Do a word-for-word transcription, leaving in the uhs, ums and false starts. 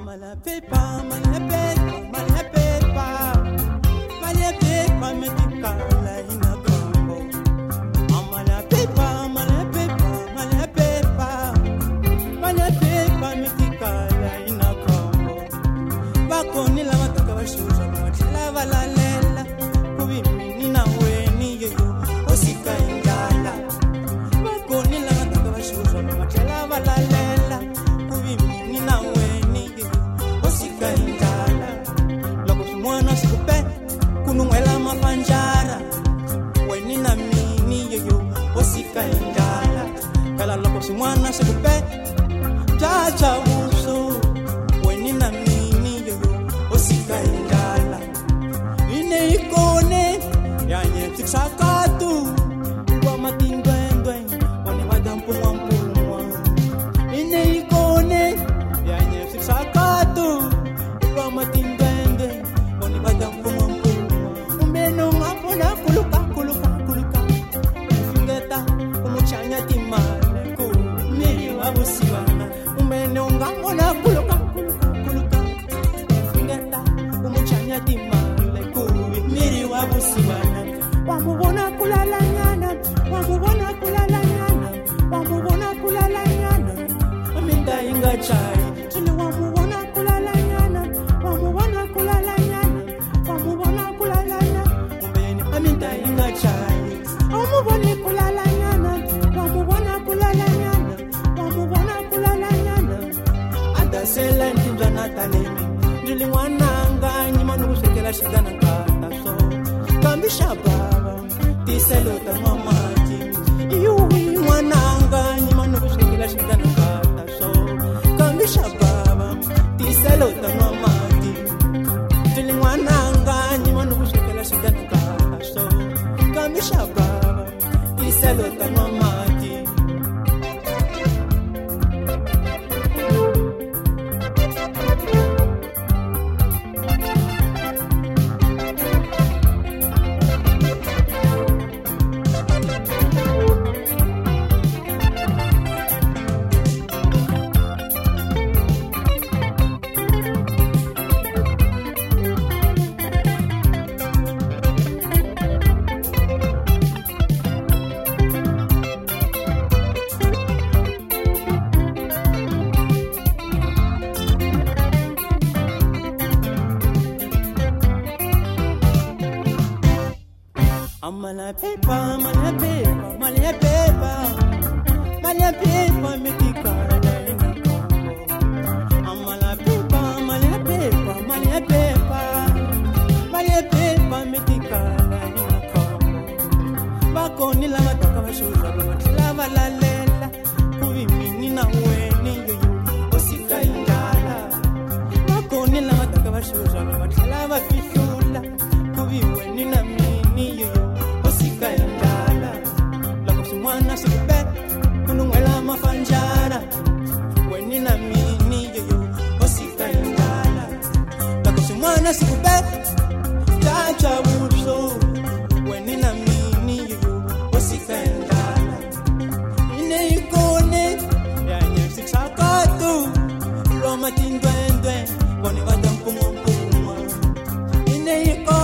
Amala pepa, mala pepa, mala pepa, mala pepa, metika la ina kambo. Amala pepa, mala pepa, mala pepa, mala pepa, metika la ina kambo. Bakoni la mataka bashuza, matla valalela, kubi minina weni yo, osika ingala. Bakoni la mataka bashuza, matla valalela, kubi minina weni yo, osika ingala. Loko mwana sikupe, kunungela mapanjara, weni na mini yo, osika ingala. Kala loko mwana sikupe, chacha uso, weni na mini yo, osika ingala. Ine ikone, yanye tiksakatu, kwa matingwendwe, wani wadampu wampumwa. Ine ikone, yanye tiksakatu, kwa matingwendwe, wani wadampu wampumwa. Umbeno ngapona kuluka, kuluka, kuluka. Fingeta, umuchanya timale, ku, miri wabusiwana. Umbeno ngapona kuluka, kuluka, kuluka. Fingeta, umuchanya timale, ku, miri wabusiwana. Wamubona kulala nyana, wamubona kulala nyana, wamubona kulala nyana. Aminda inga chai, tuli wamubona kulala nyana, wamubona kulala nyana, wamubona kulala nyana. Umbeni aminda inga chai, wamubona kulala nyana, wamubona kulala nyana, wamubona kulala nyana. Adasela ndinja natalemi, ndili wananga nyima nukusekela shigana kata so. Kambisha baba, tiselo ta mamaji. Iwi wananga nyima nukusekela shigana kata so. Kambisha baba, tiselo ta mamaji. Ndili wananga nyima nukusekela shigana kata so. Kambisha baba, tiselo ta mamaji. Amala pepa, mala pepa, mala pepa, mala pepa, metika la ina kambo. Amala pepa, mala pepa, mala pepa, mala pepa, metika la ina kambo. Bakoni la mataka bashuza, matla valalela, kubi minina weni yo, osika ingala. Bakoni la mataka bashuza, matla vafishula, kubi weni na mini yo. Ingala, lako simwana sikupe, kunungela mafanjara, weni na mini yo, osika ingala. Lako simwana sikupe, chacha uso, weni na mini yo, osika ingala. Ine ikone, yanye siksakatu, loma tindwendwe, wani wadampu mwampumwa. Ine ikone,